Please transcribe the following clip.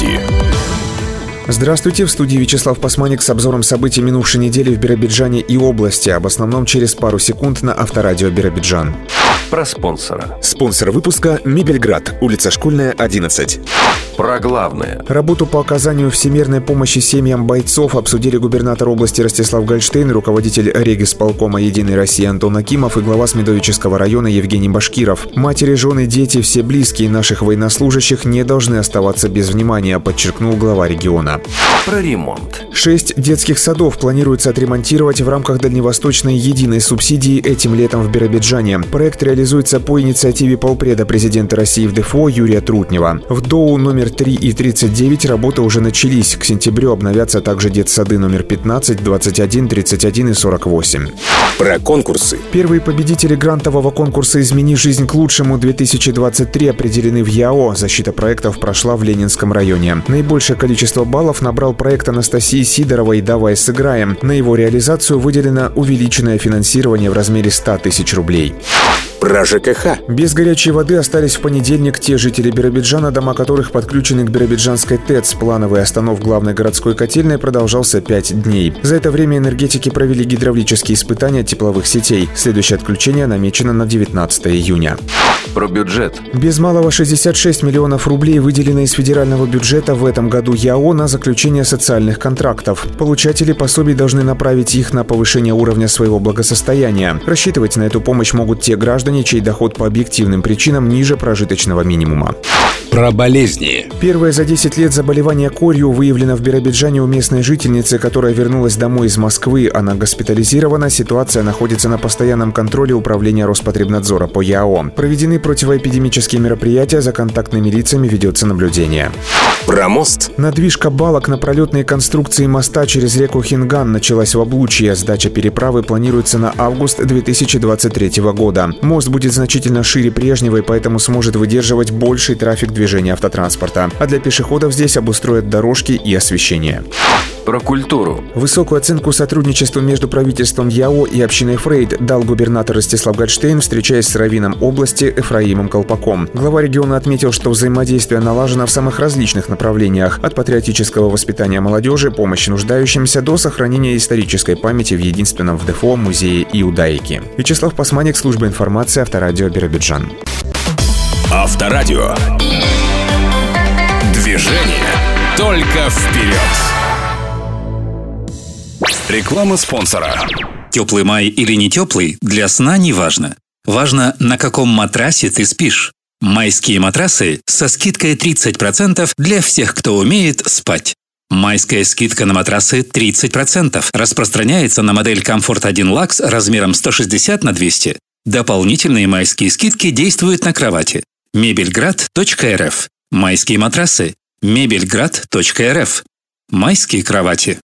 Новости. Здравствуйте, в студии Вячеслав Пасманик с обзором событий минувшей недели в Биробиджане и области. Об основном через пару секунд на Авторадио Биробиджан. Про спонсора. Спонсор выпуска «Мебельград», улица Школьная, 11. Про главное. Работу по оказанию всемирной помощи семьям бойцов обсудили губернатор области Ростислав Гольштейн, руководитель регисполкома «Единой России» Антон Акимов и глава Смедовического района Евгений Башкиров. Матери, жены, дети, все близкие наших военнослужащих не должны оставаться без внимания, подчеркнул глава региона. Про ремонт. 6 детских садов планируется отремонтировать в рамках дальневосточной единой субсидии этим летом в Биробиджане. Проект реализуется по инициативе полпреда президента России в ДФО Юрия Трутнева. В ДОУ номер 3 и 39 работы уже начались. К сентябрю обновятся также детсады номер 15, 21, 31 и 48. Про конкурсы. Первые победители грантового конкурса «Измени жизнь к лучшему-2023» определены в ЯО. Защита проектов прошла в Ленинском районе. Наибольшее количество баллов набрал проект Анастасии Сидоровой «Давай сыграем». На его реализацию выделено увеличенное финансирование в размере 100 тысяч рублей. Про ЖКХ. Без горячей воды остались в понедельник те жители Биробиджана, дома которых подключены к Биробиджанской ТЭЦ. Плановый останов главной городской котельной продолжался 5 дней. За это время энергетики провели гидравлические испытания тепловых сетей. Следующее отключение намечено на 19 июня. Про бюджет. Без малого 66 миллионов рублей выделено из федерального бюджета в этом году ЯО на заключение социальных контрактов. Получатели пособий должны направить их на повышение уровня своего благосостояния. Рассчитывать на эту помощь могут те граждане, чей доход по объективным причинам ниже прожиточного минимума. Про болезни. Первое за 10 лет заболевание корью выявлено в Биробиджане у местной жительницы, которая вернулась домой из Москвы. Она госпитализирована. Ситуация находится на постоянном контроле Управления Роспотребнадзора по ЯО. Проведены противоэпидемические мероприятия, за контактными лицами ведется наблюдение. Про мост. Надвижка балок на пролетные конструкции моста через реку Хинган началась в Облучье. Сдача переправы планируется на август 2023 года. Мост будет значительно шире прежнего и поэтому сможет выдерживать больший трафик движения автотранспорта. А для пешеходов здесь обустроят дорожки и освещение. Про культуру. Высокую оценку сотрудничеству между правительством ЯО и общиной Фрейд дал губернатор Ростислав Гольштейн, встречаясь с раввином области Эфраимом Колпаком. Глава региона отметил, что взаимодействие налажено в самых различных направлениях – от патриотического воспитания молодежи, помощи нуждающимся до сохранения исторической памяти в единственном в ДФО музее Иудаики. Вячеслав Пасманик, служба информации, Авторадио Биробиджан. Авторадио. Движение только вперед. Реклама спонсора. Теплый май или не теплый, для сна не важно. Важно, на каком матрасе ты спишь. Майские матрасы со скидкой 30% для всех, кто умеет спать. Майская скидка на матрасы 30% распространяется на модель Comfort 1 Lux размером 160 на 200. Дополнительные майские скидки действуют на кровати. Мебельград.рф. Майские матрасы. Мебельград.рф. Майские кровати.